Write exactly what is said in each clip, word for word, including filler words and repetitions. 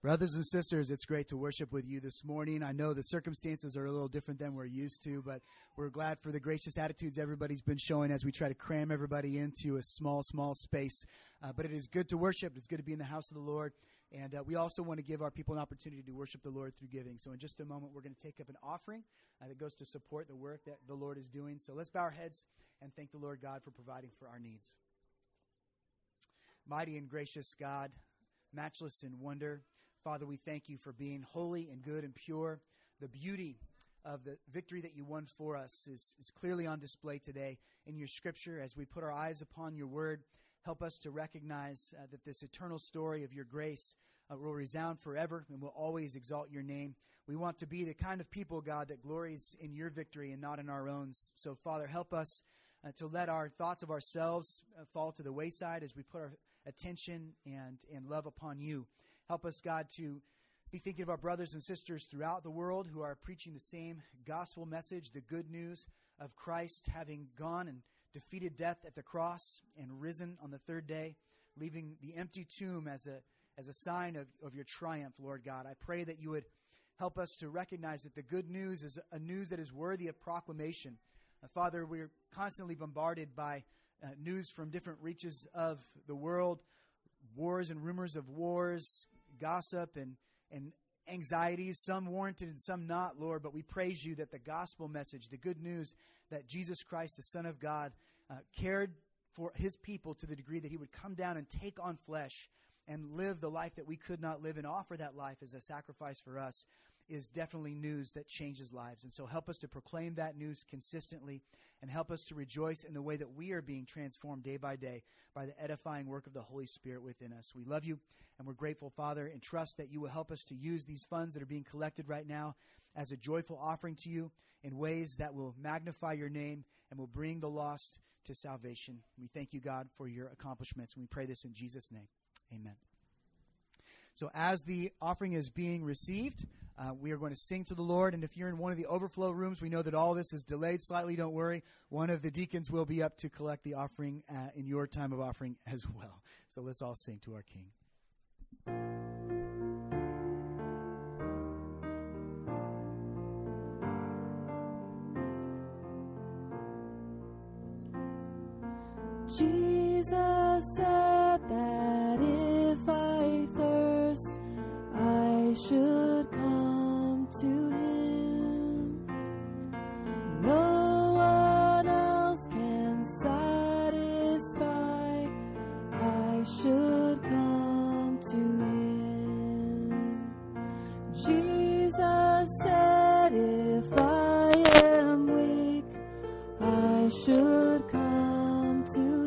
Brothers and sisters, it's great to worship with you this morning. I know the circumstances are a little different than we're used to, but we're glad for the gracious attitudes everybody's been showing as we try to cram everybody into a small, small space. Uh, but it is good to worship. It's good to be in the house of the Lord. And uh, we also want to give our people an opportunity to worship the Lord through giving. So in just a moment, we're going to take up an offering uh, that goes to support the work that the Lord is doing. So let's bow our heads and thank the Lord God for providing for our needs. Mighty and gracious God, matchless in wonder, Father, we thank you for being holy and good and pure. The beauty of the victory that you won for us is, is clearly on display today in your scripture. As we put our eyes upon your word, help us to recognize uh, that this eternal story of your grace uh, will resound forever and will always exalt your name. We want to be the kind of people, God, that glories in your victory and not in our own. So, Father, help us uh, to let our thoughts of ourselves uh, fall to the wayside as we put our attention and, and love upon you. Help us, God, to be thinking of our brothers and sisters throughout the world who are preaching the same gospel message, the good news of Christ having gone and defeated death at the cross and risen on the third day, leaving the empty tomb as a as a sign of, of your triumph, Lord God. I pray that you would help us to recognize that the good news is a news that is worthy of proclamation. Uh, Father, we're constantly bombarded by uh, news from different reaches of the world, wars and rumors of wars, gossip and, and anxieties, some warranted and some not, Lord. But we praise you that the gospel message, the good news that Jesus Christ, the Son of God, uh, cared for his people to the degree that he would come down and take on flesh and live the life that we could not live and offer that life as a sacrifice for us, is definitely news that changes lives. And so help us to proclaim that news consistently and help us to rejoice in the way that we are being transformed day by day by the edifying work of the Holy Spirit within us. We love you and we're grateful, Father, and trust that you will help us to use these funds that are being collected right now as a joyful offering to you in ways that will magnify your name and will bring the lost to salvation. We thank you, God, for your accomplishments. And we pray this in Jesus' name. Amen. So as the offering is being received, uh, we are going to sing to the Lord. And if you're in one of the overflow rooms, we know that all this is delayed slightly. Don't worry. One of the deacons will be up to collect the offering uh, in your time of offering as well. So let's all sing to our King. Jesus said that if I thirst, I should come to him. No one else can satisfy. I should come to him. Jesus said if I am weak, I should come to him.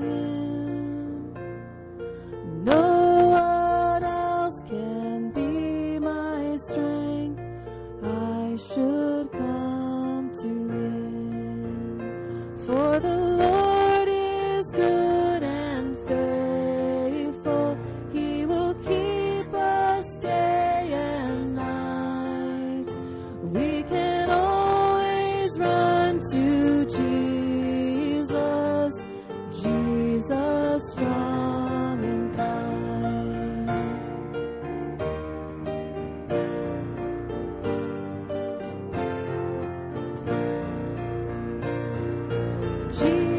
No one else can be my strength. I should come to him. For the Lord is good and faithful. He will keep us day and night. We can always run to Jesus, Jesus strong and kind. Jesus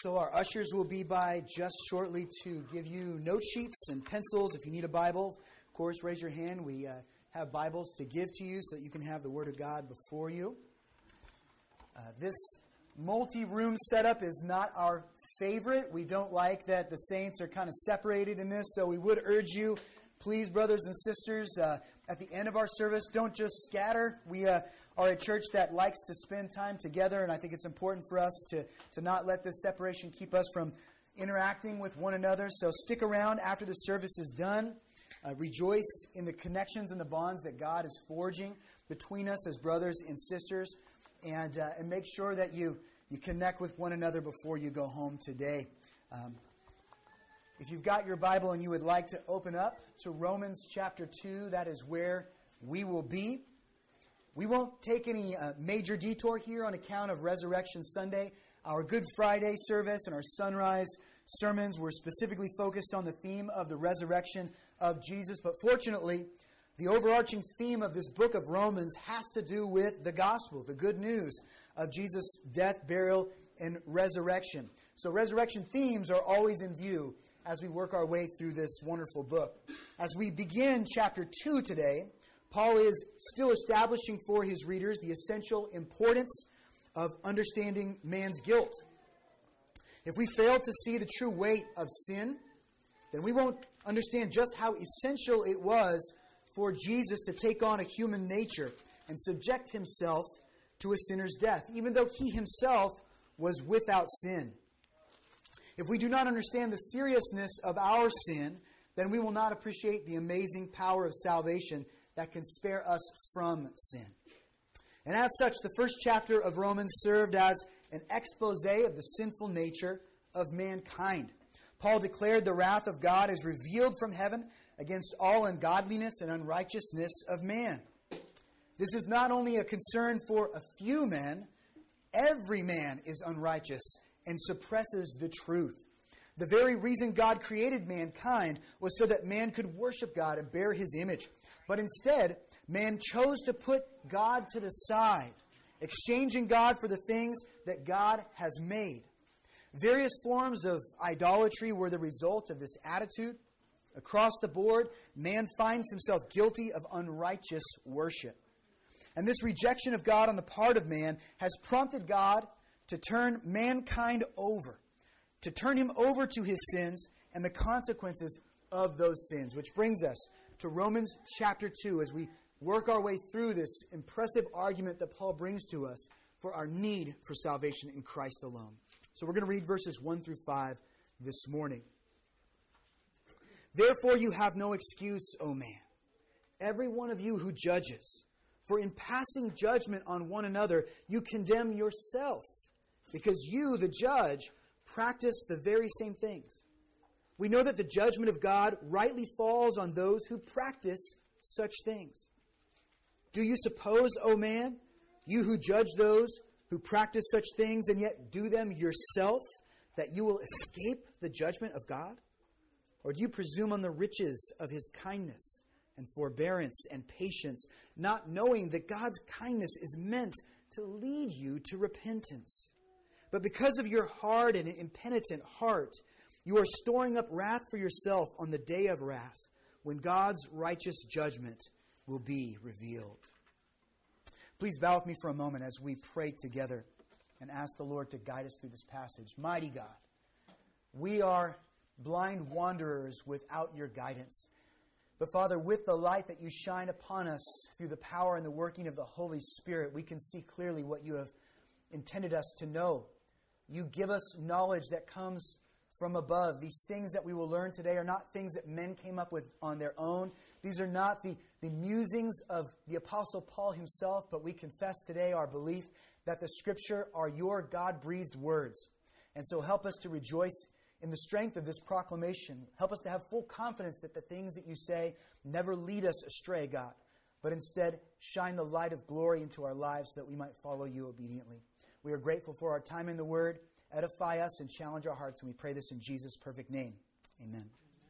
So our ushers will be by just shortly to give you note sheets and pencils. If you need a Bible, of course, raise your hand. We uh, have Bibles to give to you so that you can have the Word of God before you. Uh, this multi-room setup is not our favorite. We don't like that the saints are kind of separated in this, so we would urge you, please, brothers and sisters, uh, at the end of our service, don't just scatter. We uh, are a church that likes to spend time together, and I think it's important for us to, to not let this separation keep us from interacting with one another. So stick around after the service is done. Uh, rejoice in the connections and the bonds that God is forging between us as brothers and sisters, and uh, and make sure that you, you connect with one another before you go home today. Um, if you've got your Bible and you would like to open up to Romans chapter two, that is where we will be. We won't take any uh, major detour here on account of Resurrection Sunday. Our Good Friday service and our sunrise sermons were specifically focused on the theme of the resurrection of Jesus. But fortunately, the overarching theme of this book of Romans has to do with the gospel, the good news of Jesus' death, burial, and resurrection. So resurrection themes are always in view as we work our way through this wonderful book. As we begin chapter two today, Paul is still establishing for his readers the essential importance of understanding man's guilt. If we fail to see the true weight of sin, then we won't understand just how essential it was for Jesus to take on a human nature and subject himself to a sinner's death, even though he himself was without sin. If we do not understand the seriousness of our sin, then we will not appreciate the amazing power of salvation that can spare us from sin. And as such, the first chapter of Romans served as an expose of the sinful nature of mankind. Paul declared the wrath of God is revealed from heaven against all ungodliness and unrighteousness of man. This is not only a concern for a few men, every man is unrighteous and suppresses the truth. The very reason God created mankind was so that man could worship God and bear his image. But instead, man chose to put God to the side, exchanging God for the things that God has made. Various forms of idolatry were the result of this attitude. Across the board, man finds himself guilty of unrighteous worship. And this rejection of God on the part of man has prompted God to turn mankind over, to turn him over to his sins and the consequences of those sins, which brings us to Romans chapter two as we work our way through this impressive argument that Paul brings to us for our need for salvation in Christ alone. So we're going to read verses one through five this morning. Therefore you have no excuse, O man, every one of you who judges. For in passing judgment on one another, you condemn yourself, because you, the judge, practice the very same things. We know that the judgment of God rightly falls on those who practice such things. Do you suppose, O man, you who judge those who practice such things and yet do them yourself, that you will escape the judgment of God? Or do you presume on the riches of his kindness and forbearance and patience, not knowing that God's kindness is meant to lead you to repentance? But because of your hard and impenitent heart, you are storing up wrath for yourself on the day of wrath, when God's righteous judgment will be revealed. Please bow with me for a moment as we pray together and ask the Lord to guide us through this passage. Mighty God, we are blind wanderers without your guidance. But Father, with the light that you shine upon us through the power and the working of the Holy Spirit, we can see clearly what you have intended us to know. You give us knowledge that comes from above. These things that we will learn today are not things that men came up with on their own. These are not the, the musings of the Apostle Paul himself, but we confess today our belief that the Scripture are your God-breathed words. And so help us to rejoice in the strength of this proclamation. Help us to have full confidence that the things that you say never lead us astray, God, but instead shine the light of glory into our lives so that we might follow you obediently. We are grateful for our time in the Word. Edify us and challenge our hearts, and we pray this in Jesus' perfect name. Amen.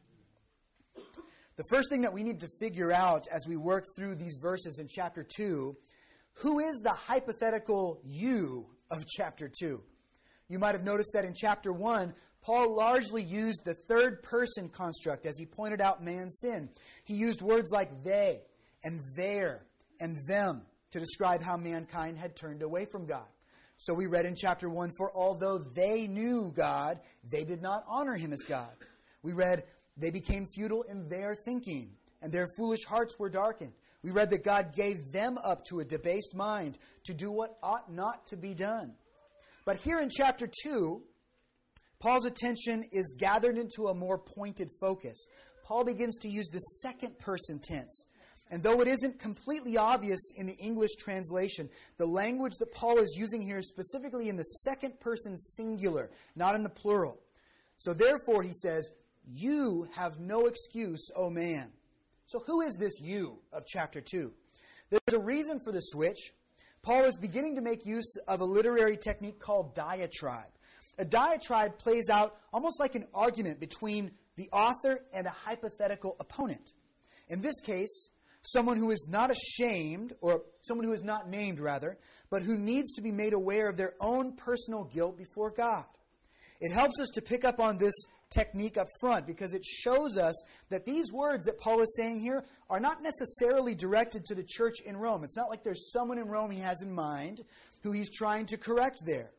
The first thing that we need to figure out as we work through these verses in chapter two, who is the hypothetical you of chapter two? You might have noticed that in chapter one, Paul largely used the third person construct as he pointed out man's sin. He used words like they and their and them to describe how mankind had turned away from God. So we read in chapter one, for although they knew God, they did not honor him as God. We read, they became futile in their thinking, and their foolish hearts were darkened. We read that God gave them up to a debased mind to do what ought not to be done. But here in chapter two, Paul's attention is gathered into a more pointed focus. Paul begins to use the second person tense. And though it isn't completely obvious in the English translation, the language that Paul is using here is specifically in the second person singular, not in the plural. So therefore, he says, you have no excuse, O man. So who is this you of chapter two? There's a reason for the switch. Paul is beginning to make use of a literary technique called diatribe. A diatribe plays out almost like an argument between the author and a hypothetical opponent. In this case, someone who is not ashamed, or someone who is not named, rather, but who needs to be made aware of their own personal guilt before God. It helps us to pick up on this technique up front because it shows us that these words that Paul is saying here are not necessarily directed to the church in Rome. It's not like there's someone in Rome he has in mind who he's trying to correct there.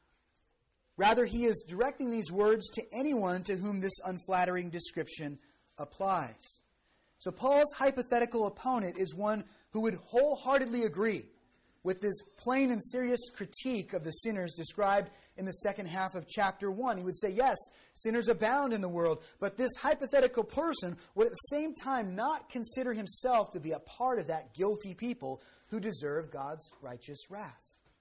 Rather, he is directing these words to anyone to whom this unflattering description applies. So Paul's hypothetical opponent is one who would wholeheartedly agree with this plain and serious critique of the sinners described in the second half of chapter one. He would say, yes, sinners abound in the world, but this hypothetical person would at the same time not consider himself to be a part of that guilty people who deserve God's righteous wrath.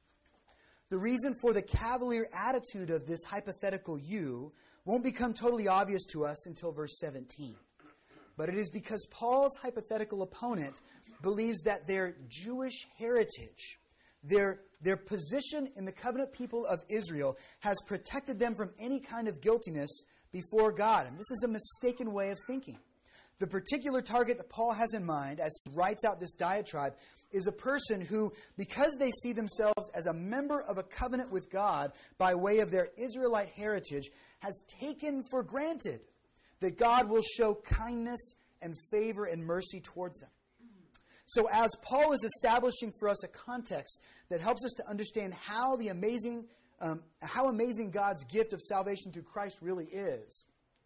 The reason for the cavalier attitude of this hypothetical you won't become totally obvious to us until verse seventeen. But it is because Paul's hypothetical opponent believes that their Jewish heritage, their, their position in the covenant people of Israel, has protected them from any kind of guiltiness before God. And this is a mistaken way of thinking. The particular target that Paul has in mind as he writes out this diatribe is a person who, because they see themselves as a member of a covenant with God by way of their Israelite heritage, has taken for granted that God will show kindness and favor and mercy towards them. So as Paul is establishing for us a context that helps us to understand how the amazing, um, how amazing God's gift of salvation through Christ really is,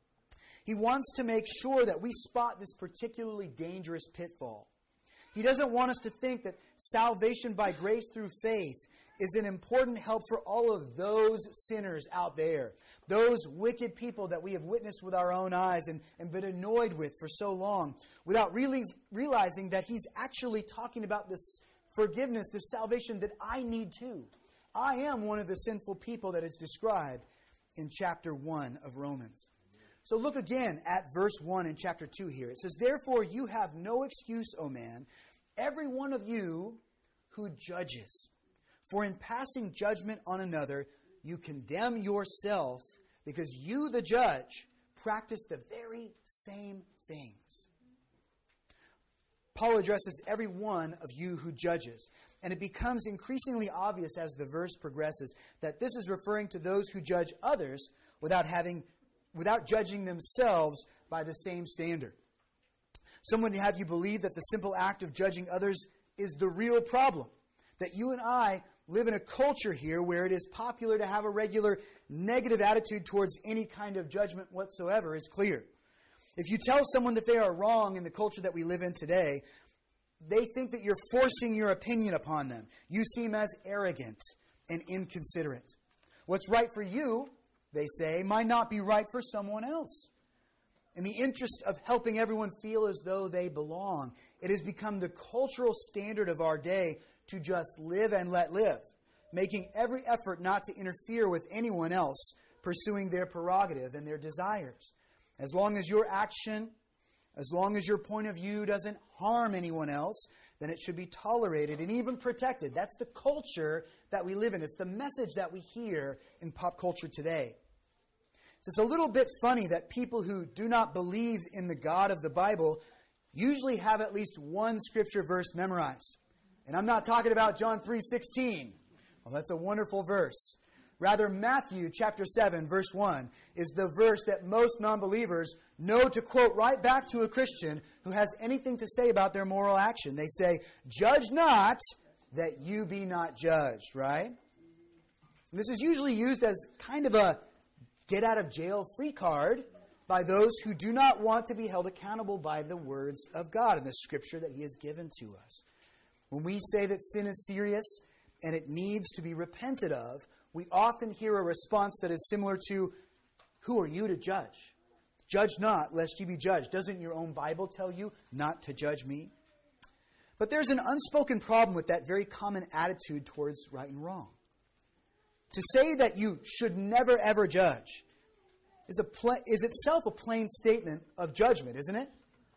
he wants to make sure that we spot this particularly dangerous pitfall. He doesn't want us to think that salvation by grace through faith is an important help for all of those sinners out there, those wicked people that we have witnessed with our own eyes and, and been annoyed with for so long, without really realizing that he's actually talking about this forgiveness, this salvation that I need too. I am one of the sinful people that is described in chapter one of Romans. So look again at verse one in chapter two here. It says, therefore you have no excuse, O man, every one of you who judges. For in passing judgment on another, you condemn yourself, because you, the judge, practice the very same things. Paul addresses every one of you who judges. And it becomes increasingly obvious as the verse progresses that this is referring to those who judge others without having, without judging themselves by the same standard. Someone would have you believe that the simple act of judging others is the real problem. That you and I live in a culture here where it is popular to have a regular negative attitude towards any kind of judgment whatsoever is clear. If you tell someone that they are wrong in the culture that we live in today, they think that you're forcing your opinion upon them. You seem as arrogant and inconsiderate. What's right for you, they say, might not be right for someone else. In the interest of helping everyone feel as though they belong, it has become the cultural standard of our day to just live and let live, making every effort not to interfere with anyone else pursuing their prerogative and their desires. As long as your action, as long as your point of view doesn't harm anyone else, then it should be tolerated and even protected. That's the culture that we live in. It's the message that we hear in pop culture today. So it's a little bit funny that people who do not believe in the God of the Bible usually have at least one scripture verse memorized. And I'm not talking about John three sixteen. Well, that's a wonderful verse. Rather, Matthew chapter seven, verse one, is the verse that most non-believers know to quote right back to a Christian who has anything to say about their moral action. They say, "Judge not, that you be not judged," right? And this is usually used as kind of a get-out-of-jail-free card by those who do not want to be held accountable by the words of God and the Scripture that He has given to us. When we say that sin is serious and it needs to be repented of, we often hear a response that is similar to, "Who are you to judge? Judge not, lest you be judged. Doesn't your own Bible tell you not to judge me?" But there's an unspoken problem with that very common attitude towards right and wrong. To say that you should never ever judge is, a pl- is itself a plain statement of judgment, isn't it?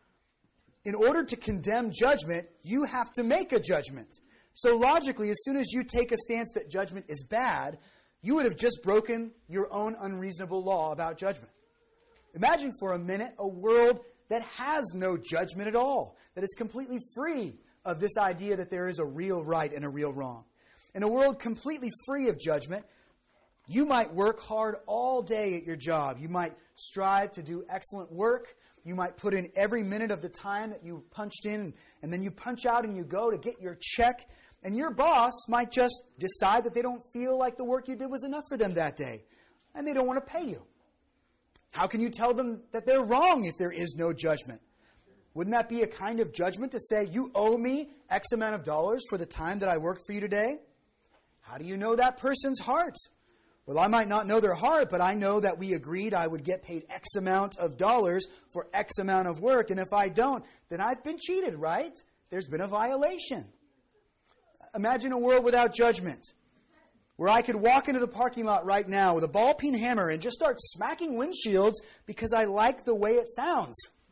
In order to condemn judgment, you have to make a judgment. So logically, as soon as you take a stance that judgment is bad, you would have just broken your own unreasonable law about judgment. Imagine for a minute a world that has no judgment at all, that is completely free of this idea that there is a real right and a real wrong. In a world completely free of judgment, you might work hard all day at your job. You might strive to do excellent work. You might put in every minute of the time that you punched in, and then you punch out and you go to get your check. And your boss might just decide that they don't feel like the work you did was enough for them that day, and they don't want to pay you. How can you tell them that they're wrong if there is no judgment? Wouldn't that be a kind of judgment to say, "You owe me X amount of dollars for the time that I worked for you today"? How do you know that person's heart? Well, I might not know their heart, but I know that we agreed I would get paid X amount of dollars for X amount of work, and if I don't, then I've been cheated, right? There's been a violation. Imagine a world without judgment, where I could walk into the parking lot right now with a ball-peen hammer and just start smacking windshields because I like the way it sounds.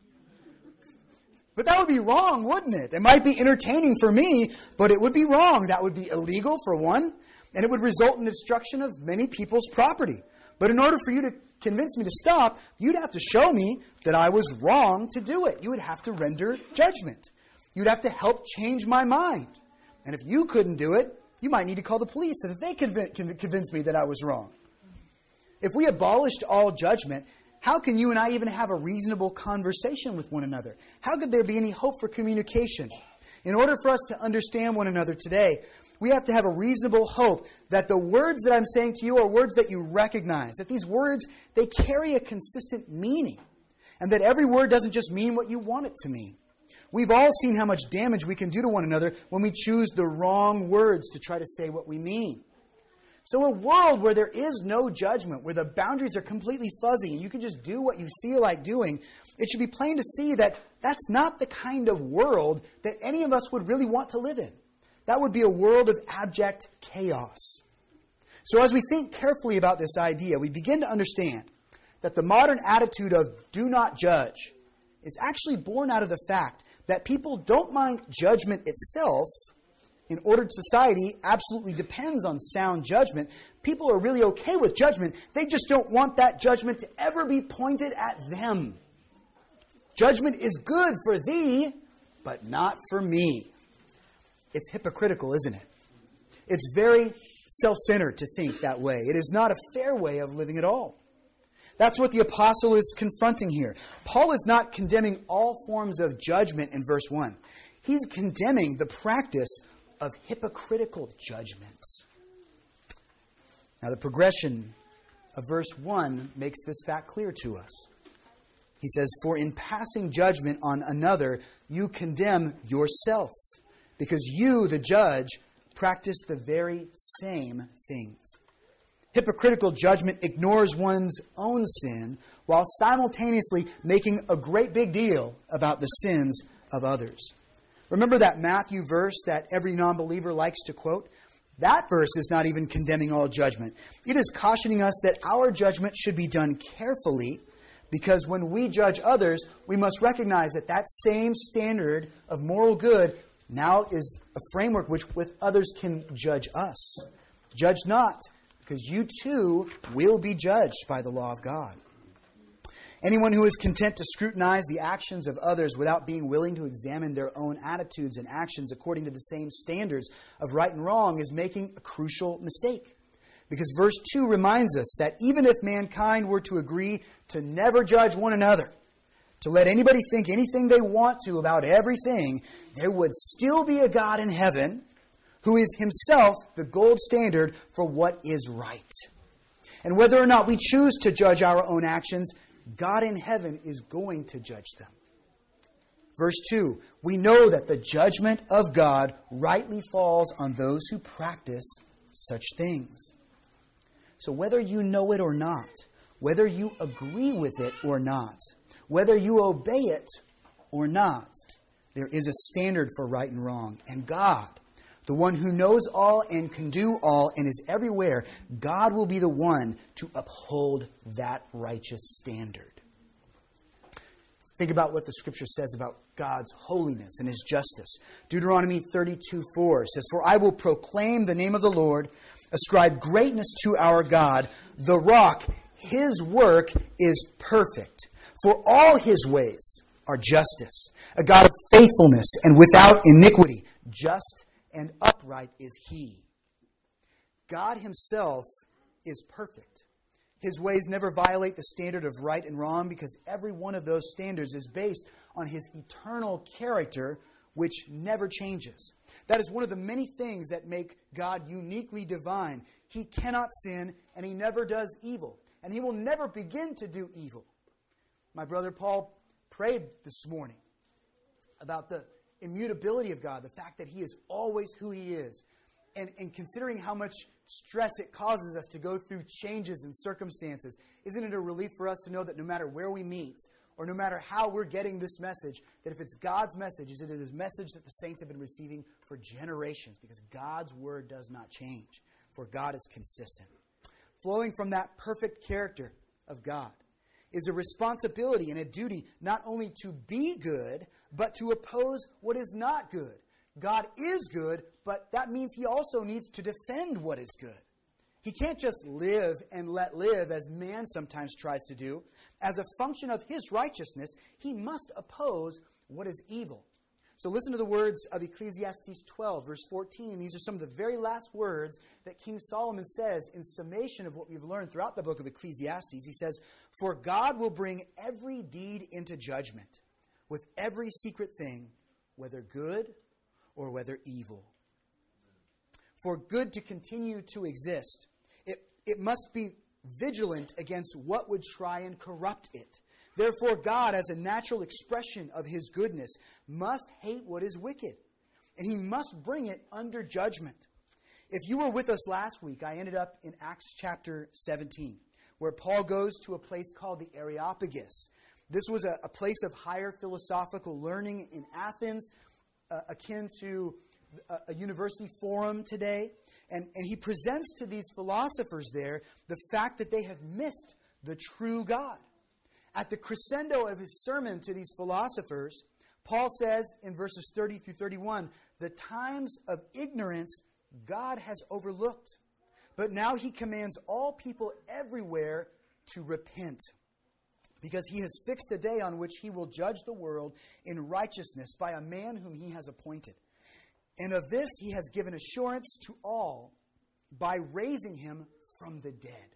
But that would be wrong, wouldn't it? It might be entertaining for me, but it would be wrong. That would be illegal, for one, and it would result in the destruction of many people's property. But in order for you to convince me to stop, you'd have to show me that I was wrong to do it. You would have to render judgment. You'd have to help change my mind. And if you couldn't do it, you might need to call the police so that they can convince me that I was wrong. If we abolished all judgment, how can you and I even have a reasonable conversation with one another? How could there be any hope for communication? In order for us to understand one another today, we have to have a reasonable hope that the words that I'm saying to you are words that you recognize, that these words, they carry a consistent meaning, and that every word doesn't just mean what you want it to mean. We've all seen how much damage we can do to one another when we choose the wrong words to try to say what we mean. So a world where there is no judgment, where the boundaries are completely fuzzy and you can just do what you feel like doing, it should be plain to see that that's not the kind of world that any of us would really want to live in. That would be a world of abject chaos. So as we think carefully about this idea, we begin to understand that the modern attitude of do not judge is actually born out of the fact that people don't mind judgment itself. In ordered society absolutely depends on sound judgment. People are really okay with judgment. They just don't want that judgment to ever be pointed at them. Judgment is good for thee, but not for me. It's hypocritical, isn't it? It's very self-centered to think that way. It is not a fair way of living at all. That's what the apostle is confronting here. Paul is not condemning all forms of judgment in verse one. He's condemning the practice of hypocritical judgments. Now, the progression of verse one makes this fact clear to us. He says, "For in passing judgment on another, you condemn yourself, because you, the judge, practice the very same things." Hypocritical judgment ignores one's own sin while simultaneously making a great big deal about the sins of others. Remember that Matthew verse that every non-believer likes to quote? That verse is not even condemning all judgment. It is cautioning us that our judgment should be done carefully, because when we judge others, we must recognize that that same standard of moral good now is a framework which with others can judge us. Judge not, because you too will be judged by the law of God. Anyone who is content to scrutinize the actions of others without being willing to examine their own attitudes and actions according to the same standards of right and wrong is making a crucial mistake. Because verse two reminds us that even if mankind were to agree to never judge one another, to let anybody think anything they want to about everything, there would still be a God in heaven who is himself the gold standard for what is right. And whether or not we choose to judge our own actions, God in heaven is going to judge them. Verse two, we know that the judgment of God rightly falls on those who practice such things. So whether you know it or not, whether you agree with it or not, whether you obey it or not, there is a standard for right and wrong. And God, the one who knows all and can do all and is everywhere, God will be the one to uphold that righteous standard. Think about what the Scripture says about God's holiness and His justice. Deuteronomy thirty-two four says, "For I will proclaim the name of the Lord, ascribe greatness to our God, the rock, His work is perfect. For all His ways are justice, a God of faithfulness and without iniquity. Just and upright is He." God Himself is perfect. His ways never violate the standard of right and wrong because every one of those standards is based on His eternal character, which never changes. That is one of the many things that make God uniquely divine. He cannot sin, and He never does evil. And He will never begin to do evil. My brother Paul prayed this morning about the immutability of God, the fact that He is always who He is. And, and considering how much stress it causes us to go through changes in circumstances, isn't it a relief for us to know that no matter where we meet, or no matter how we're getting this message, that if it's God's message, it is a message that the saints have been receiving for generations, because God's word does not change, for God is consistent. Flowing from that perfect character of God is a responsibility and a duty not only to be good, but to oppose what is not good. God is good, but that means He also needs to defend what is good. He can't just live and let live as man sometimes tries to do. As a function of His righteousness, He must oppose what is evil. So listen to the words of Ecclesiastes twelve, verse fourteen. These are some of the very last words that King Solomon says in summation of what we've learned throughout the book of Ecclesiastes. He says, "For God will bring every deed into judgment with every secret thing, whether good or whether evil." For good to continue to exist, it, it must be vigilant against what would try and corrupt it. Therefore, God, as a natural expression of His goodness, must hate what is wicked, and He must bring it under judgment. If you were with us last week, I ended up in Acts chapter seventeen, where Paul goes to a place called the Areopagus. This was a, a place of higher philosophical learning in Athens, uh, akin to a, a university forum today. And, and he presents to these philosophers there the fact that they have missed the true God. At the crescendo of his sermon to these philosophers, Paul says in verses thirty through thirty-one, "The times of ignorance God has overlooked, but now He commands all people everywhere to repent, because He has fixed a day on which He will judge the world in righteousness by a man whom He has appointed. And of this He has given assurance to all by raising Him from the dead."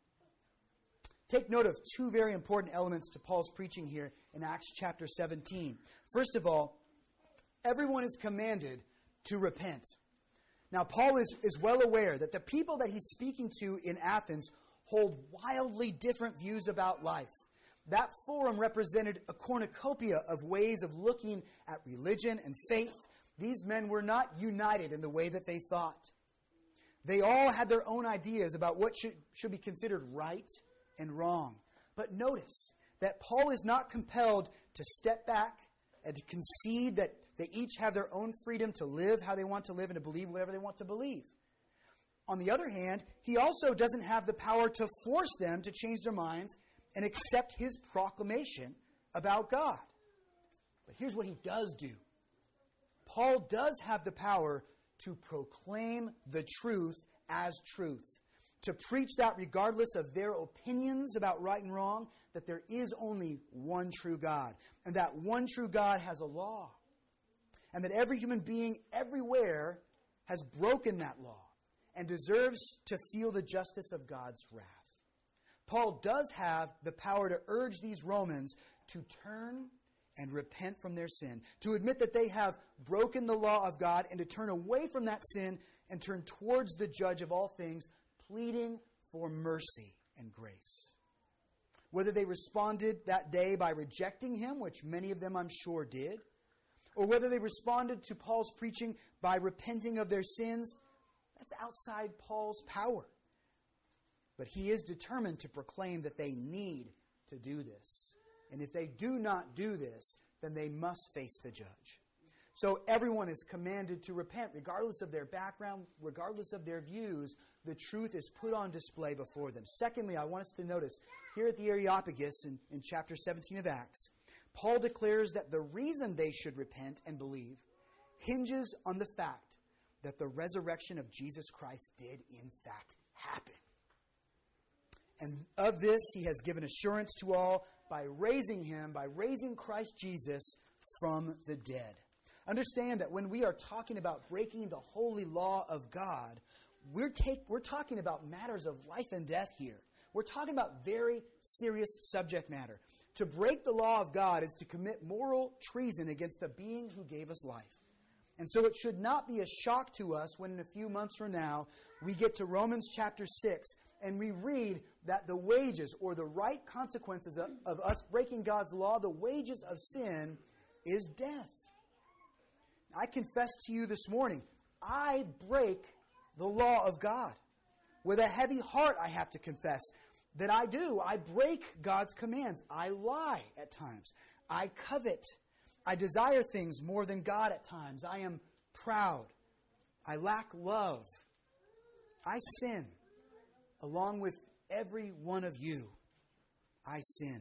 Take note of two very important elements to Paul's preaching here in Acts chapter seventeen. First of all, everyone is commanded to repent. Now, Paul is, is well aware that the people that he's speaking to in Athens hold wildly different views about life. That forum represented a cornucopia of ways of looking at religion and faith. These men were not united in the way that they thought. They all had their own ideas about what should, should be considered right and wrong. But notice that Paul is not compelled to step back and to concede that they each have their own freedom to live how they want to live and to believe whatever they want to believe. On the other hand, he also doesn't have the power to force them to change their minds and accept his proclamation about God. But here's what he does do. Paul does have the power to proclaim the truth as truth, to preach that regardless of their opinions about right and wrong, that there is only one true God, and that one true God has a law, and that every human being everywhere has broken that law, and deserves to feel the justice of God's wrath. Paul does have the power to urge these Romans to turn and repent from their sin, to admit that they have broken the law of God, and to turn away from that sin and turn towards the judge of all things, pleading for mercy and grace. Whether they responded that day by rejecting him, which many of them I'm sure did, or whether they responded to Paul's preaching by repenting of their sins, that's outside Paul's power. But he is determined to proclaim that they need to do this. And if they do not do this, then they must face the judge. So everyone is commanded to repent, regardless of their background, regardless of their views. The truth is put on display before them. Secondly, I want us to notice here at the Areopagus in, in chapter seventeen of Acts, Paul declares that the reason they should repent and believe hinges on the fact that the resurrection of Jesus Christ did in fact happen. And of this he has given assurance to all by raising him, by raising Christ Jesus from the dead. Understand that when we are talking about breaking the holy law of God, we're, take, we're talking about matters of life and death here. We're talking about very serious subject matter. To break the law of God is to commit moral treason against the being who gave us life. And so it should not be a shock to us when in a few months from now we get to Romans chapter six and we read that the wages or the right consequences of, of us breaking God's law, the wages of sin is death. I confess to you this morning, I break the law of God. With a heavy heart, I have to confess that I do. I break God's commands. I lie at times. I covet. I desire things more than God at times. I am proud. I lack love. I sin. Along with every one of you, I sin.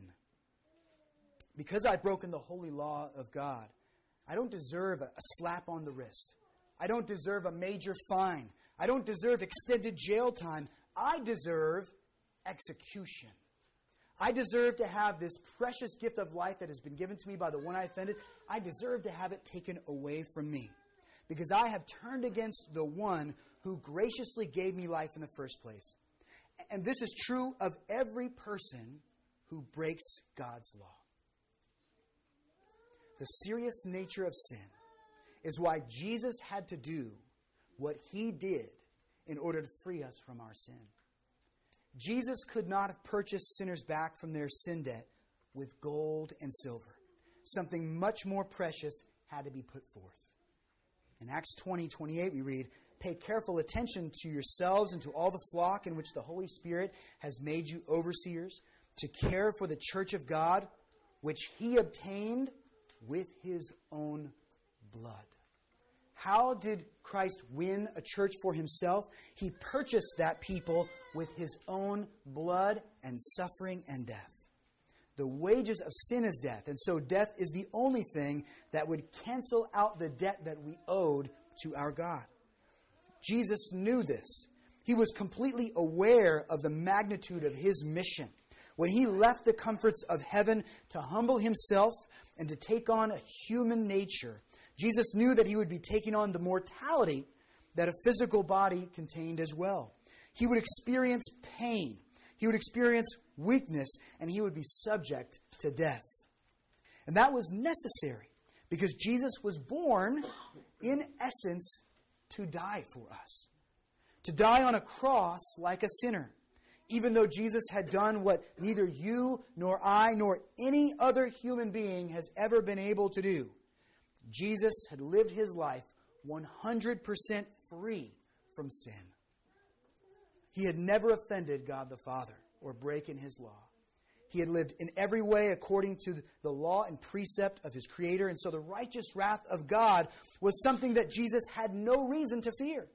Because I've broken the holy law of God, I don't deserve a slap on the wrist. I don't deserve a major fine. I don't deserve extended jail time. I deserve execution. I deserve to have this precious gift of life that has been given to me by the one I offended. I deserve to have it taken away from me because I have turned against the one who graciously gave me life in the first place. And this is true of every person who breaks God's law. The serious nature of sin is why Jesus had to do what he did in order to free us from our sin. Jesus could not have purchased sinners back from their sin debt with gold and silver. Something much more precious had to be put forth. In Acts twenty, twenty-eight we read, "Pay careful attention to yourselves and to all the flock in which the Holy Spirit has made you overseers, to care for the church of God, which he obtained with his own blood." How did Christ win a church for himself? He purchased that people with his own blood and suffering and death. The wages of sin is death, and so death is the only thing that would cancel out the debt that we owed to our God. Jesus knew this. He was completely aware of the magnitude of his mission. When he left the comforts of heaven to humble himself and to take on a human nature, Jesus knew that he would be taking on the mortality that a physical body contained as well. He would experience pain. He would experience weakness, and he would be subject to death. And that was necessary because Jesus was born, in essence, to die for us. To die on a cross like a sinner. Even though Jesus had done what neither you nor I nor any other human being has ever been able to do, Jesus had lived his life one hundred percent free from sin. He had never offended God the Father or broken his law. He had lived in every way according to the law and precept of his Creator, and so the righteous wrath of God was something that Jesus had no reason to fear.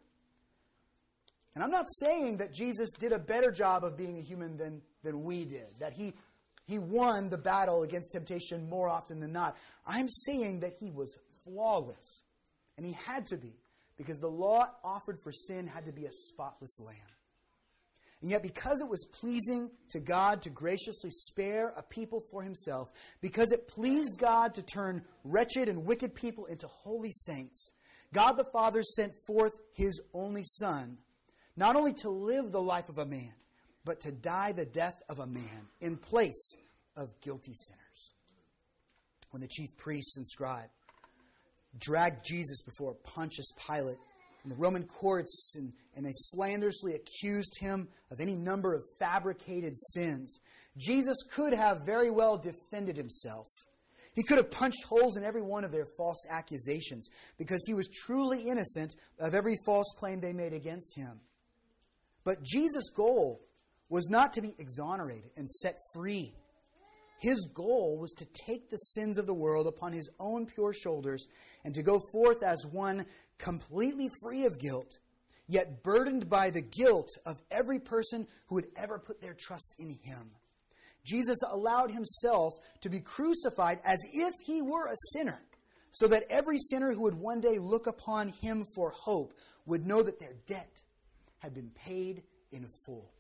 And I'm not saying that Jesus did a better job of being a human than, than we did, that he, he won the battle against temptation more often than not. I'm saying that he was flawless, and he had to be, because the law offered for sin had to be a spotless lamb. And yet because it was pleasing to God to graciously spare a people for himself, because it pleased God to turn wretched and wicked people into holy saints, God the Father sent forth his only Son, not only to live the life of a man, but to die the death of a man in place of guilty sinners. When the chief priests and scribe dragged Jesus before Pontius Pilate in the Roman courts, and, and they slanderously accused him of any number of fabricated sins, Jesus could have very well defended himself. He could have punched holes in every one of their false accusations because he was truly innocent of every false claim they made against him. But Jesus' goal was not to be exonerated and set free. His goal was to take the sins of the world upon his own pure shoulders and to go forth as one completely free of guilt, yet burdened by the guilt of every person who would ever put their trust in him. Jesus allowed himself to be crucified as if he were a sinner, so that every sinner who would one day look upon him for hope would know that their debt had been paid in full.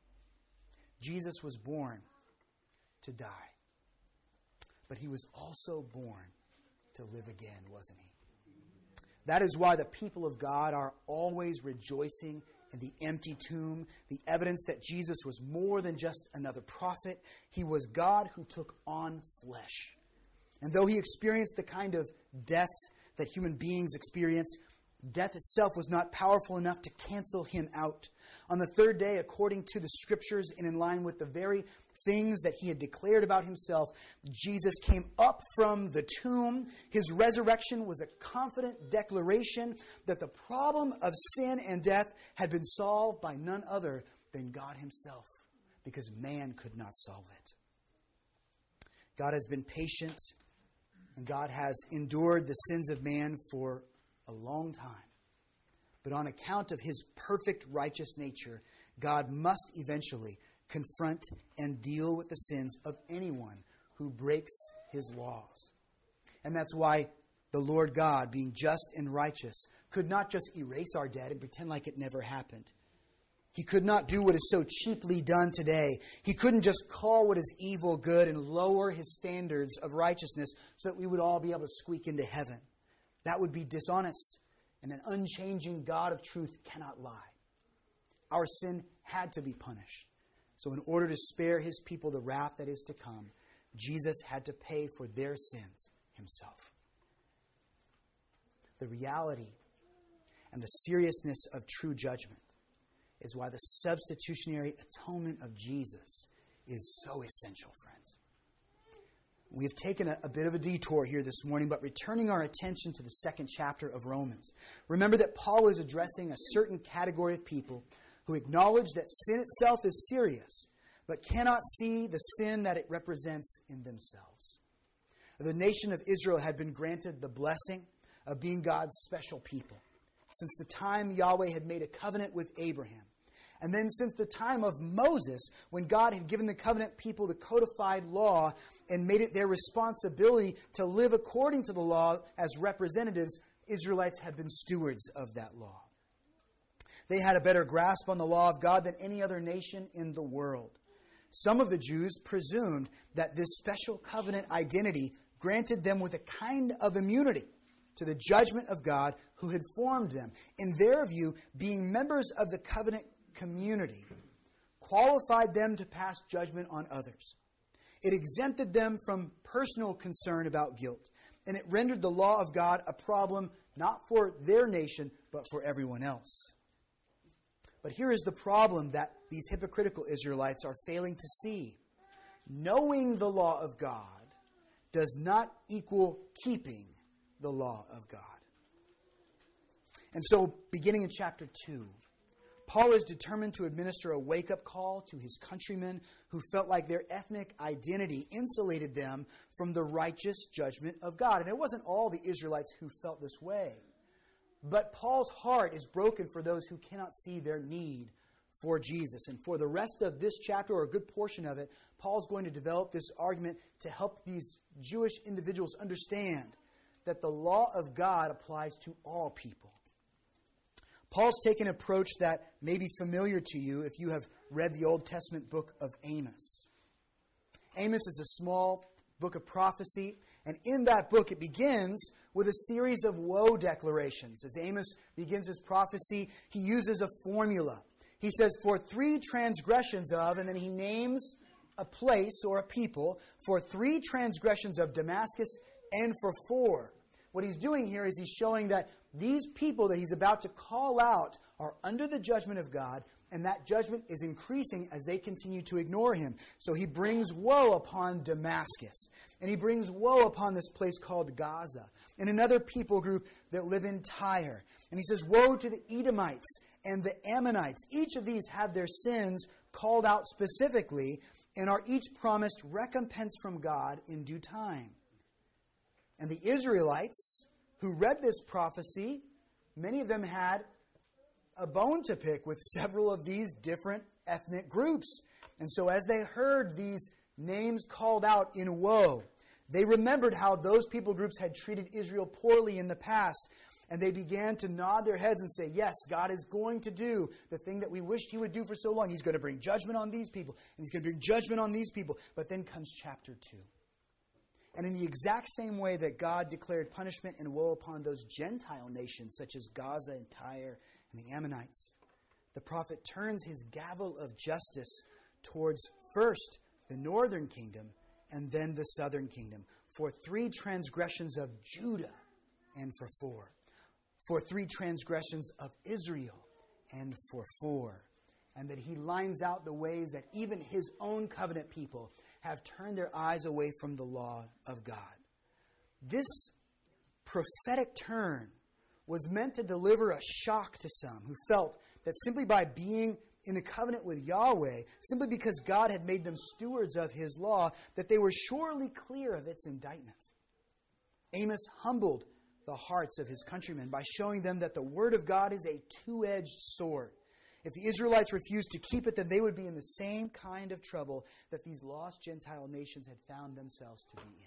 Jesus was born to die, but he was also born to live again, wasn't he? That is why the people of God are always rejoicing in the empty tomb, the evidence that Jesus was more than just another prophet. He was God who took on flesh. And though he experienced the kind of death that human beings experience, death itself was not powerful enough to cancel him out. On the third day, according to the Scriptures and in line with the very things that he had declared about himself, Jesus came up from the tomb. His resurrection was a confident declaration that the problem of sin and death had been solved by none other than God himself, because man could not solve it. God has been patient, and God has endured the sins of man for a long time. But on account of his perfect righteous nature, God must eventually confront and deal with the sins of anyone who breaks his laws. And that's why the Lord God, being just and righteous, could not just erase our debt and pretend like it never happened. He could not do what is so cheaply done today. He couldn't just call what is evil good and lower his standards of righteousness so that we would all be able to squeak into heaven. That would be dishonest, and an unchanging God of truth cannot lie. Our sin had to be punished. So in order to spare his people the wrath that is to come, Jesus had to pay for their sins himself. The reality and the seriousness of true judgment is why the substitutionary atonement of Jesus is so essential, friends. We have taken a, a bit of a detour here this morning, but returning our attention to the second chapter of Romans. Remember that Paul is addressing a certain category of people who acknowledge that sin itself is serious, but cannot see the sin that it represents in themselves. The nation of Israel had been granted the blessing of being God's special people since the time Yahweh had made a covenant with Abraham. And then since the time of Moses, when God had given the covenant people the codified law and made it their responsibility to live according to the law as representatives, Israelites had been stewards of that law. They had a better grasp on the law of God than any other nation in the world. Some of the Jews presumed that this special covenant identity granted them with a kind of immunity to the judgment of God who had formed them. In their view, being members of the covenant community qualified them to pass judgment on others. It exempted them from personal concern about guilt, and it rendered the law of God a problem not for their nation, but for everyone else. But here is the problem that these hypocritical Israelites are failing to see. Knowing the law of God does not equal keeping the law of God. And so, beginning in chapter two, Paul is determined to administer a wake-up call to his countrymen who felt like their ethnic identity insulated them from the righteous judgment of God. And it wasn't all the Israelites who felt this way. But Paul's heart is broken for those who cannot see their need for Jesus. And for the rest of this chapter, or a good portion of it, Paul's going to develop this argument to help these Jewish individuals understand that the law of God applies to all people. Paul's taken an approach that may be familiar to you if you have read the Old Testament book of Amos. Amos is a small book of prophecy, and in that book it begins with a series of woe declarations. As Amos begins his prophecy, he uses a formula. He says, for three transgressions of, and then he names a place or a people, for three transgressions of Damascus and for four. What he's doing here is he's showing that these people that he's about to call out are under the judgment of God, and that judgment is increasing as they continue to ignore him. So he brings woe upon Damascus, and he brings woe upon this place called Gaza, and another people group that live in Tyre. And he says, woe to the Edomites and the Ammonites. Each of these have their sins called out specifically and are each promised recompense from God in due time. And the Israelites who read this prophecy, many of them had a bone to pick with several of these different ethnic groups. And so as they heard these names called out in woe, they remembered how those people groups had treated Israel poorly in the past. And they began to nod their heads and say, yes, God is going to do the thing that we wished he would do for so long. He's going to bring judgment on these people, and he's going to bring judgment on these people. But then comes chapter two. And in the exact same way that God declared punishment and woe upon those Gentile nations, such as Gaza and Tyre and the Ammonites, the prophet turns his gavel of justice towards first the northern kingdom and then the southern kingdom, for three transgressions of Judah and for four. For three transgressions of Israel, and for four. And that he lines out the ways that even his own covenant people have turned their eyes away from the law of God. This prophetic turn was meant to deliver a shock to some who felt that simply by being in the covenant with Yahweh, simply because God had made them stewards of his law, that they were surely clear of its indictments. Amos humbled the hearts of his countrymen by showing them that the word of God is a two-edged sword. If the Israelites refused to keep it, then they would be in the same kind of trouble that these lost Gentile nations had found themselves to be in.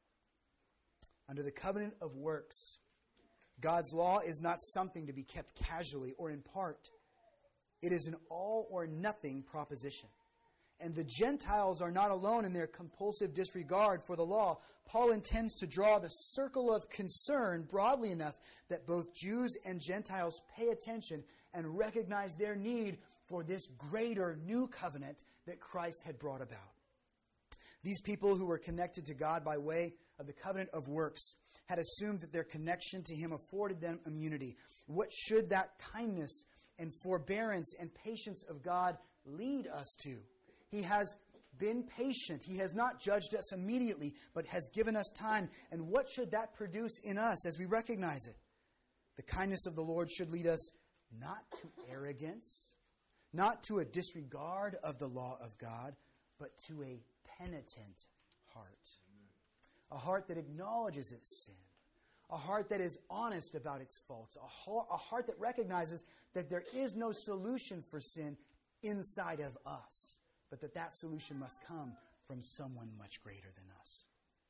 Under the covenant of works, God's law is not something to be kept casually or in part. It is an all-or-nothing proposition. And the Gentiles are not alone in their compulsive disregard for the law. Paul intends to draw the circle of concern broadly enough that both Jews and Gentiles pay attention and recognize their need for this greater new covenant that Christ had brought about. These people who were connected to God by way of the covenant of works had assumed that their connection to him afforded them immunity. What should that kindness and forbearance and patience of God lead us to? He has been patient. He has not judged us immediately, but has given us time. And what should that produce in us as we recognize it? The kindness of the Lord should lead us not to arrogance, not to a disregard of the law of God, but to a penitent heart. A heart that acknowledges its sin. A heart that is honest about its faults. A heart that recognizes that there is no solution for sin inside of us, but that that solution must come from someone much greater than us.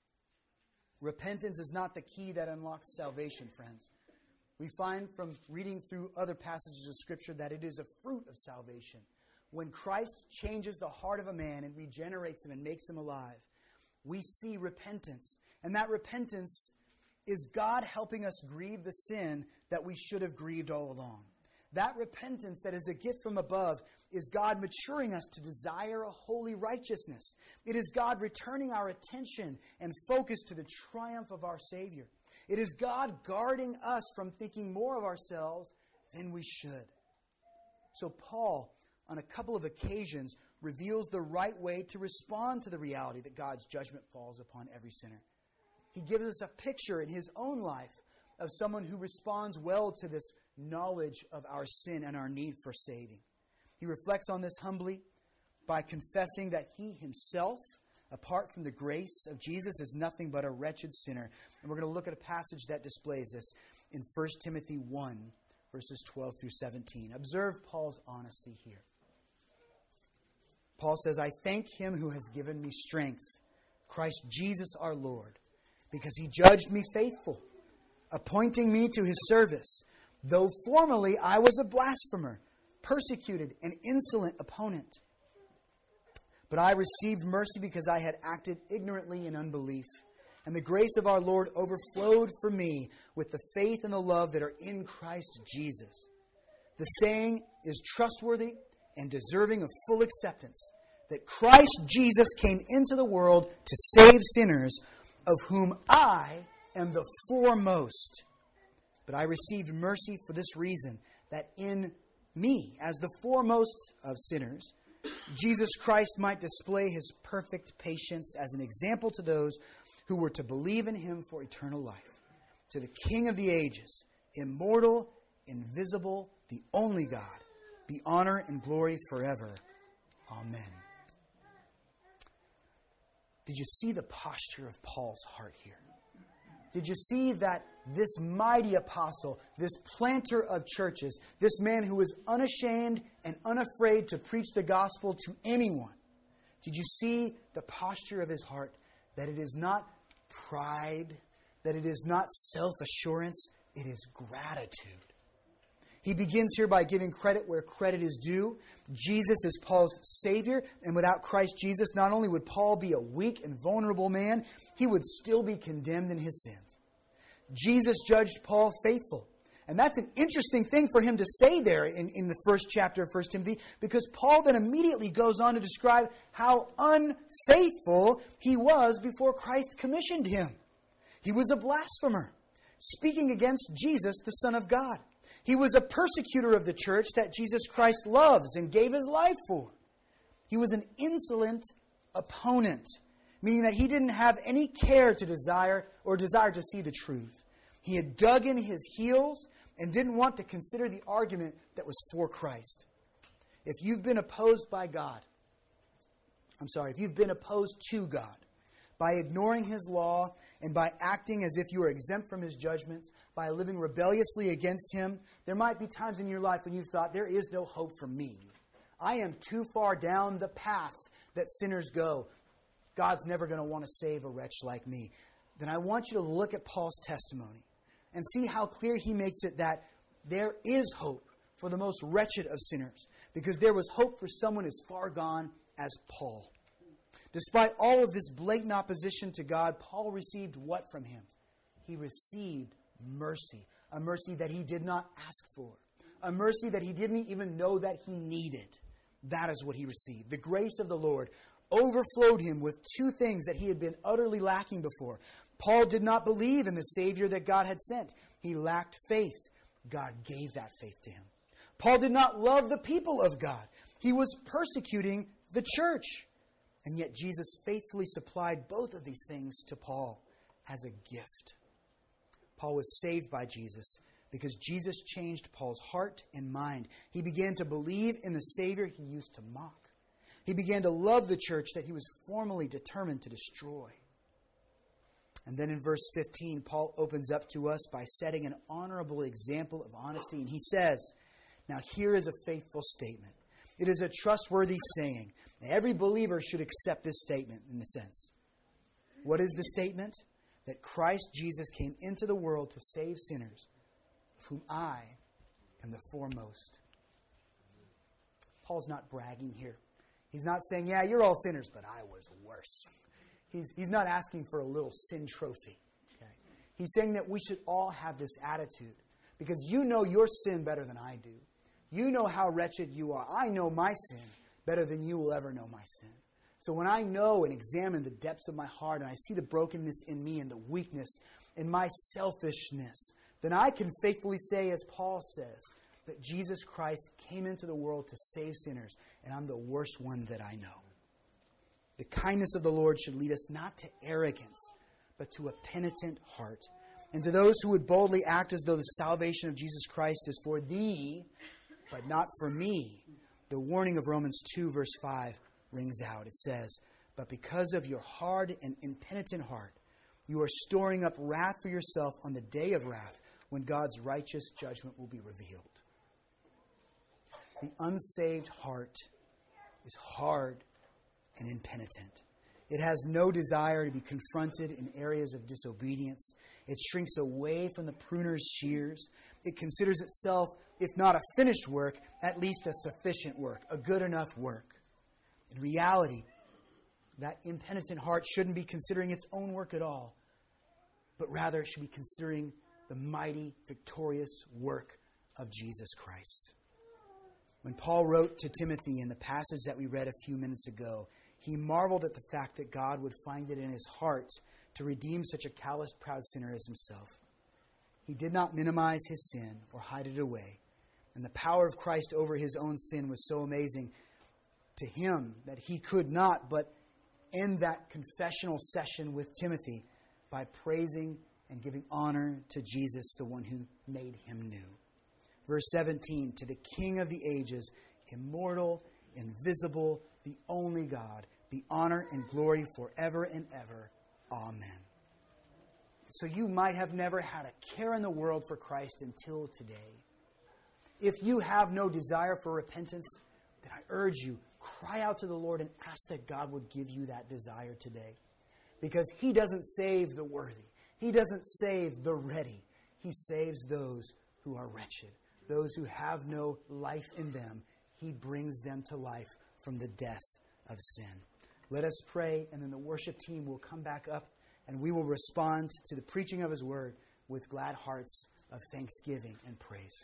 Repentance is not the key that unlocks salvation, friends. We find from reading through other passages of Scripture that it is a fruit of salvation. When Christ changes the heart of a man and regenerates him and makes him alive, we see repentance. And that repentance is God helping us grieve the sin that we should have grieved all along. That repentance that is a gift from above is God maturing us to desire a holy righteousness. It is God returning our attention and focus to the triumph of our Savior. It is God guarding us from thinking more of ourselves than we should. So Paul, on a couple of occasions, reveals the right way to respond to the reality that God's judgment falls upon every sinner. He gives us a picture in his own life of someone who responds well to this knowledge of our sin and our need for saving. He reflects on this humbly by confessing that he himself, apart from the grace of Jesus, is nothing but a wretched sinner. And we're going to look at a passage that displays this in First Timothy one, verses twelve through seventeen. Observe Paul's honesty here. Paul says, I thank him who has given me strength, Christ Jesus our Lord, because he judged me faithful, appointing me to his service, though formerly I was a blasphemer, persecuted, an insolent opponent. But I received mercy because I had acted ignorantly in unbelief. And the grace of our Lord overflowed for me with the faith and the love that are in Christ Jesus. The saying is trustworthy and deserving of full acceptance, that Christ Jesus came into the world to save sinners, of whom I am the foremost. But I received mercy for this reason, that in me, as the foremost of sinners, Jesus Christ might display His perfect patience as an example to those who were to believe in Him for eternal life. To the King of the ages, immortal, invisible, the only God, be honor and glory forever. Amen. Did you see the posture of Paul's heart here? Did you see that this mighty apostle, this planter of churches, this man who is unashamed and unafraid to preach the gospel to anyone, did you see the posture of his heart? That it is not pride, that it is not self-assurance, it is gratitude. He begins here by giving credit where credit is due. Jesus is Paul's Savior, and without Christ Jesus, not only would Paul be a weak and vulnerable man, he would still be condemned in his sins. Jesus judged Paul faithful. And that's an interesting thing for him to say there in, in the first chapter of First Timothy, because Paul then immediately goes on to describe how unfaithful he was before Christ commissioned him. He was a blasphemer, speaking against Jesus, the Son of God. He was a persecutor of the church that Jesus Christ loves and gave His life for. He was an insolent opponent, meaning that he didn't have any care to desire or desire to see the truth. He had dug in his heels and didn't want to consider the argument that was for Christ. If you've been opposed by God, I'm sorry, if you've been opposed to God by ignoring His law and by acting as if you are exempt from His judgments, by living rebelliously against Him, there might be times in your life when you've thought, there is no hope for me. I am too far down the path that sinners go. God's never going to want to save a wretch like me. Then I want you to look at Paul's testimony and see how clear he makes it that there is hope for the most wretched of sinners, because there was hope for someone as far gone as Paul. Despite all of this blatant opposition to God, Paul received what from Him? He received mercy, a mercy that he did not ask for, a mercy that he didn't even know that he needed. That is what he received. The grace of the Lord overflowed him with two things that he had been utterly lacking before. Paul did not believe in the Savior that God had sent. He lacked faith. God gave that faith to him. Paul did not love the people of God. He was persecuting the church. And yet Jesus faithfully supplied both of these things to Paul as a gift. Paul was saved by Jesus because Jesus changed Paul's heart and mind. He began to believe in the Savior he used to mock. He began to love the church that he was formally determined to destroy. And then in verse fifteen, Paul opens up to us by setting an honorable example of honesty. And he says, now here is a faithful statement. It is a trustworthy saying. Every believer should accept this statement in a sense. What is the statement? That Christ Jesus came into the world to save sinners, of whom I am the foremost. Paul's not bragging here. He's not saying, yeah, you're all sinners, but I was worse. He's, he's not asking for a little sin trophy. Okay? He's saying that we should all have this attitude, because you know your sin better than I do. You know how wretched you are. I know my sin better than you will ever know my sin. So when I know and examine the depths of my heart and I see the brokenness in me and the weakness and my selfishness, then I can faithfully say, as Paul says, that Jesus Christ came into the world to save sinners, and I'm the worst one that I know. The kindness of the Lord should lead us not to arrogance, but to a penitent heart. And to those who would boldly act as though the salvation of Jesus Christ is for thee, but not for me, the warning of Romans two, verse five, rings out. It says, but because of your hard and impenitent heart, you are storing up wrath for yourself on the day of wrath, when God's righteous judgment will be revealed. The unsaved heart is hard and impenitent. It has no desire to be confronted in areas of disobedience. It shrinks away from the pruner's shears. It considers itself, if not a finished work, at least a sufficient work, a good enough work. In reality, that impenitent heart shouldn't be considering its own work at all, but rather it should be considering the mighty, victorious work of Jesus Christ. When Paul wrote to Timothy in the passage that we read a few minutes ago, he marveled at the fact that God would find it in his heart to redeem such a calloused, proud sinner as himself. He did not minimize his sin or hide it away. And the power of Christ over his own sin was so amazing to him that he could not but end that confessional session with Timothy by praising and giving honor to Jesus, the one who made him new. Verse seventeen, to the King of the ages, immortal, invisible, the only God, be honor and glory forever and ever. Amen. So you might have never had a care in the world for Christ until today. If you have no desire for repentance, then I urge you, cry out to the Lord and ask that God would give you that desire today. Because He doesn't save the worthy. He doesn't save the ready. He saves those who are wretched, those who have no life in them. He brings them to life from the death of sin. Let us pray, and then the worship team will come back up, and we will respond to the preaching of His Word with glad hearts of thanksgiving and praise.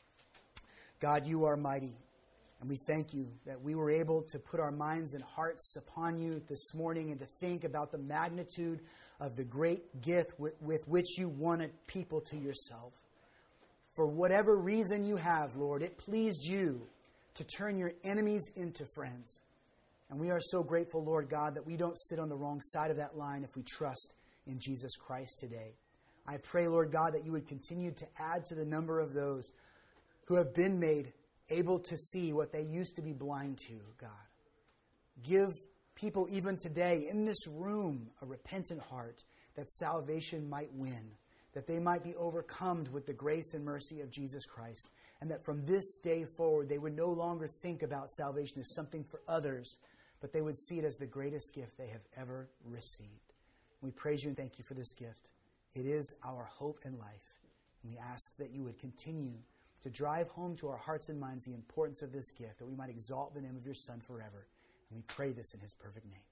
God, You are mighty, and we thank You that we were able to put our minds and hearts upon You this morning and to think about the magnitude of the great gift with, with which You wanted people to Yourself. For whatever reason You have, Lord, it pleased You to turn Your enemies into friends. And we are so grateful, Lord God, that we don't sit on the wrong side of that line if we trust in Jesus Christ today. I pray, Lord God, that You would continue to add to the number of those who have been made able to see what they used to be blind to, God. Give people even today in this room a repentant heart that salvation might win, that they might be overcome with the grace and mercy of Jesus Christ, and that from this day forward they would no longer think about salvation as something for others, but they would see it as the greatest gift they have ever received. We praise You and thank You for this gift. It is our hope and life. And we ask that You would continue to drive home to our hearts and minds the importance of this gift, that we might exalt the name of Your Son forever. And we pray this in His perfect name.